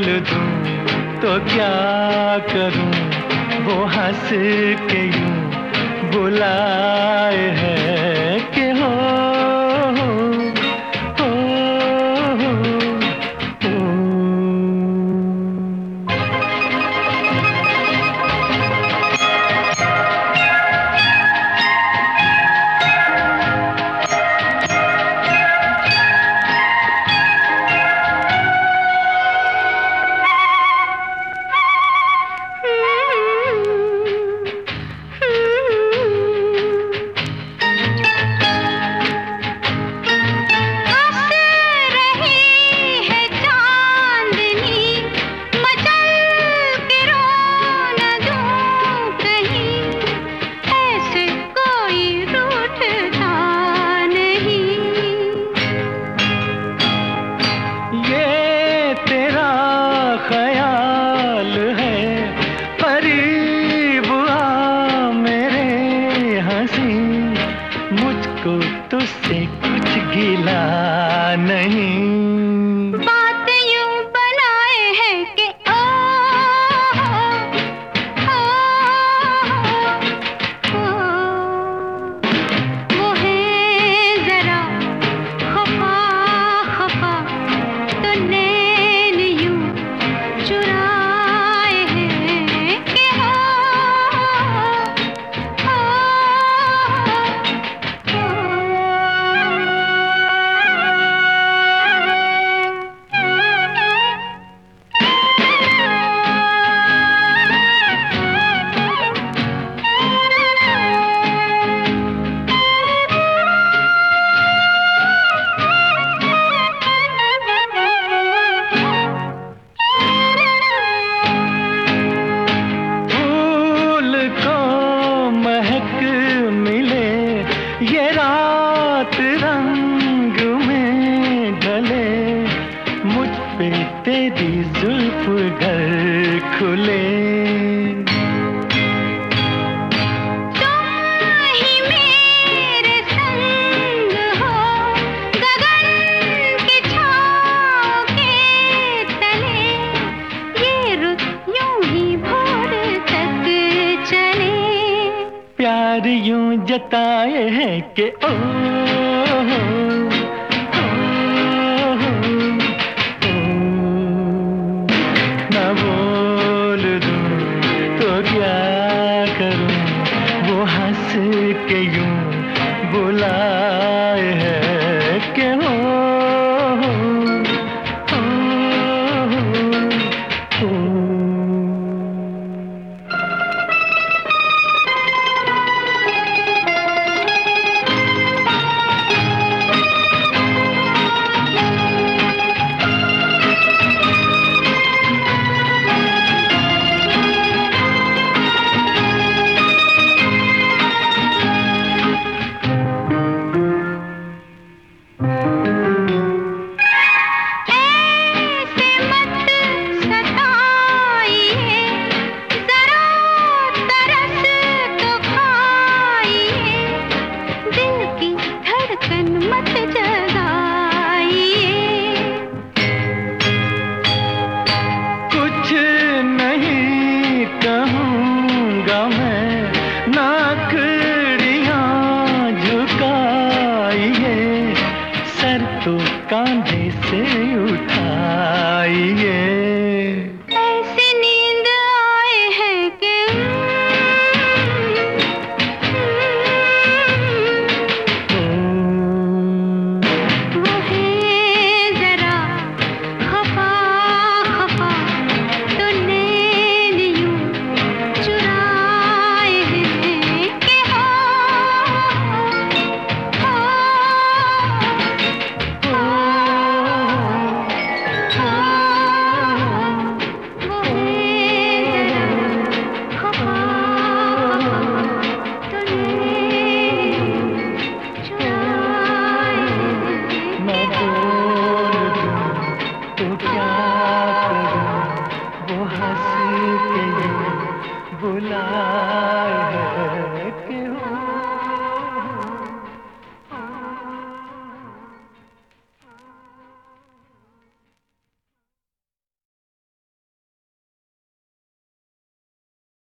दूं तो क्या करूं, वो हंस के यूं बुलाए है कि हो ख्याल है, करीब आ मेरे हंसी, मुझको तुझसे कुछ गिला नहीं। बात यूं बनाए है कि ओ, ओ, ओ, वो है जरा खफा खफा, तो नैन यूं चुराए हैं कि हो, ये रात रंग में ढले, मुझ पे तेरी जुल्फ घर खुले। तुम ही मेरे संग हो, गगन की छाँव के तले, ये रुत यूं ही भोर तक चले। प्यार यूं जताए है कि ओ